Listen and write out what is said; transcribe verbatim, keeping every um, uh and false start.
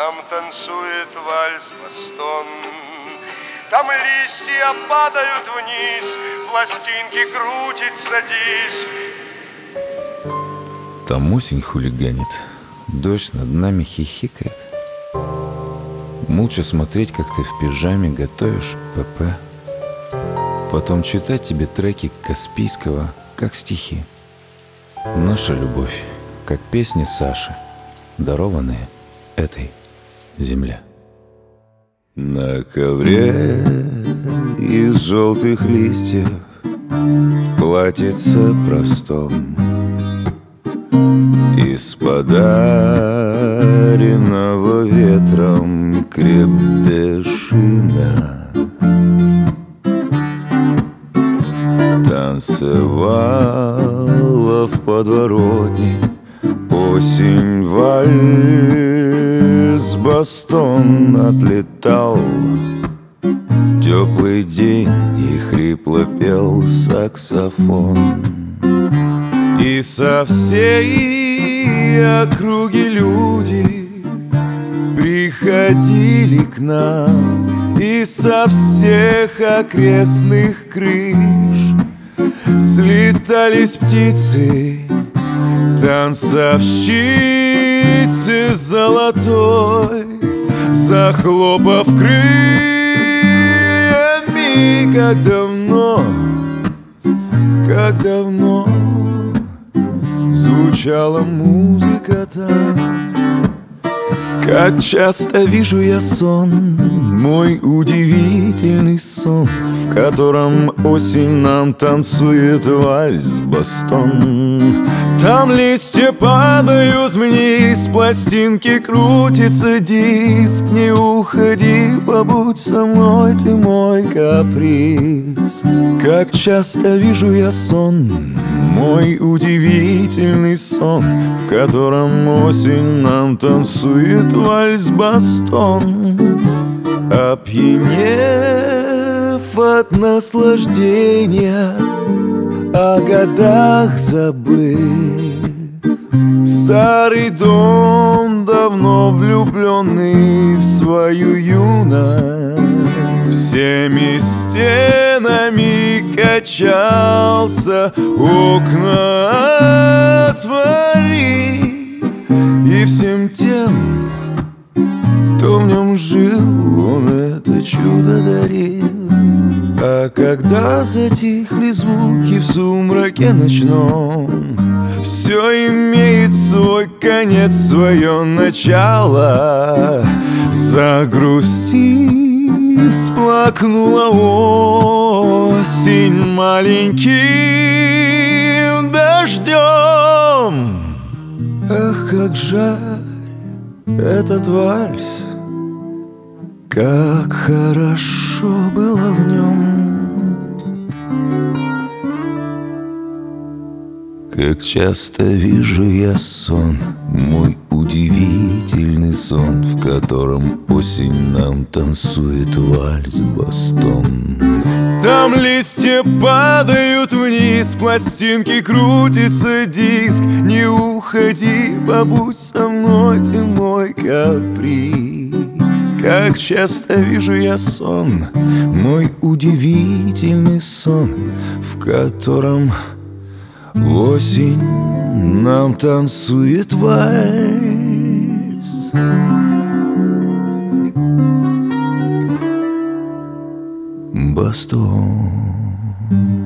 нам танцует вальс-бастон. Там листья падают вниз, пластинки крутится диск. Там осень хулиганит, дождь над нами хихикает. Молча смотреть, как ты в пижаме готовишь ПП. Потом читать тебе треки Каспийского, как стихи. Наша любовь, как песни Саши, дарованные этой земле. На ковре из желтых листьев платьице простом, из подаренного ветром крепдешина танцевала в подворотне осень вальс-бастон. Отлетал теплый день и хрипло пел саксофон. И со всей округи люди приходили к нам, и со всех окрестных крыш слетались птицы, танцовщицы золотой, захлопав крыльями, как давно, как давно звучала музыка там. Как часто вижу я сон, мой удивительный сон, в котором осень нам танцует вальс-бастон. Там листья падают вниз, пластинки крутится диск. Не уходи, побудь со мной, ты мой каприз. Как часто вижу я сон, мой удивительный сон, в котором осень нам танцует вальс-бастон. Опьянев от наслаждения, о годах забыв, старый дом, давно влюбленный в свою юность, всеми стенами качался, окна отворив, и всем тем, кто в нем жил, он это чудо дарил. А когда затихли звуки в сумраке ночном, все имеет свой конец, свое начало. Загрусти, всплакнула осень маленьким дождем. Ах, как жаль этот вальс, как хорошо было в нем. Как часто вижу я сон, мой удивительный сон, в котором осень нам танцует вальс-бастон. Там листья падают вниз, пластинки крутится диск. Не уходи, побудь со мной, ты мой каприз. Как часто вижу я сон, мой удивительный сон, в котором осень нам танцует вальс. Бастон.